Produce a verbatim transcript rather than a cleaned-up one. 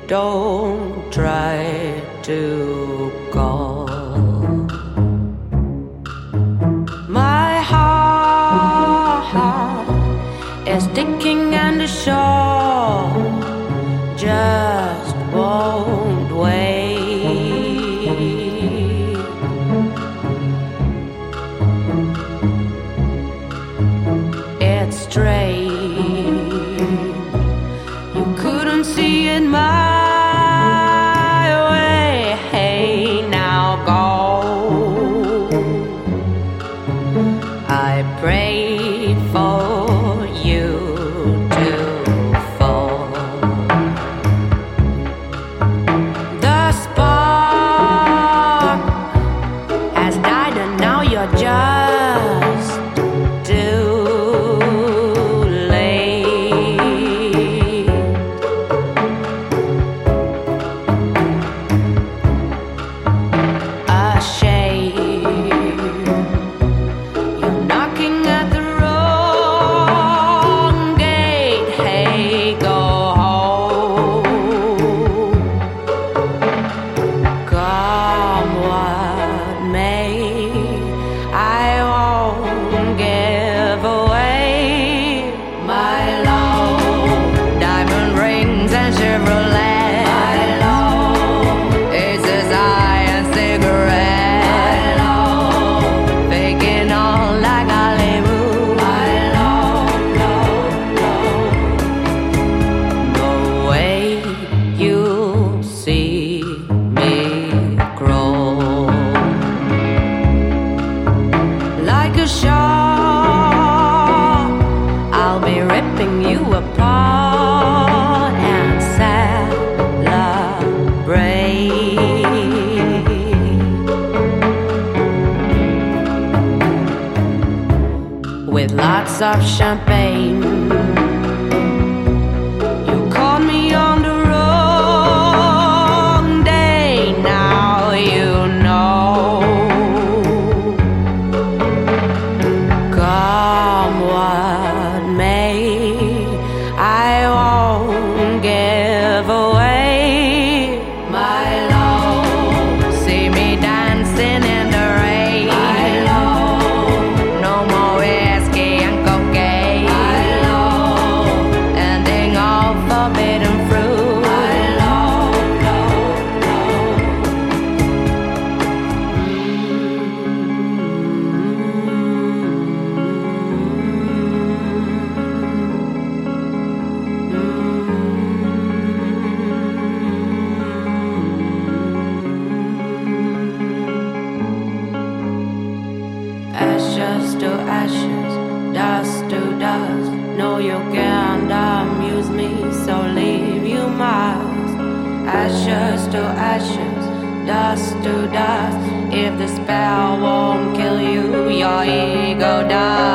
don't try to call. My heart is sticking and the shore just won't wait. It's strange, you couldn't see it my way. Hey, now go. I prayed for you to fall. The spark has died and now you're just too late. A shame, you're knocking at the wrong gate. Hey, go home. Come what may, I won't give away my love. Diamond rings and Chevrolet. My love is desire and cigarette. My love faking all like Hollywood. My love, love, love. No way you'll see me grow like a shark. I'll be ripping you apart and celebrate with lots of champagne. You called me on the wrong day. Now you know. Come what may, I won't give away my love. See me dancing in the rain. My love, no more whiskey and cocaine. My love, ending all forbidden fruit. My love, love, love. Ashes to ashes, dust to dust. No, you can't amuse me, so leave you must. Ashes to ashes, dust to dust. If the spell won't kill you, your ego dies.